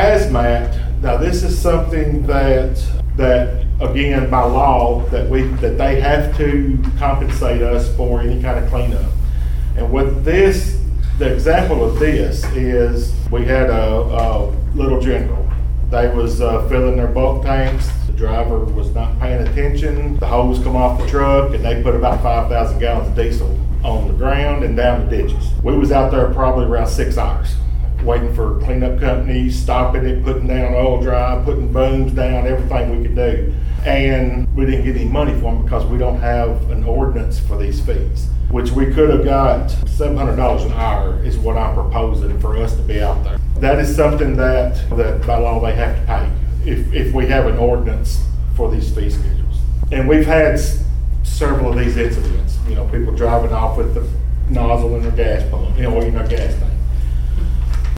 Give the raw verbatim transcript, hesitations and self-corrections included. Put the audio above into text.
hazmat, now this is something that, that again, by law, that we, that they have to compensate us for any kind of cleanup. And with this, the example of this is we had a, a little general. They was uh, filling their bulk tanks. The driver was not paying attention. The hose come off the truck and they put about five thousand gallons of diesel on the ground and down the ditches. We was out there probably around six hours waiting for cleanup companies, stopping it, putting down oil dry, putting booms down, everything we could do. And we didn't get any money for them because we don't have an ordinance for these fees, which we could have got seven hundred dollars an hour is what I'm proposing for us to be out there. That is something that, that by law they have to pay if, if we have an ordinance for these fee schedules. And we've had s- several of these incidents, you know, people driving off with the nozzle in their gas pump, you know, in their gas tank.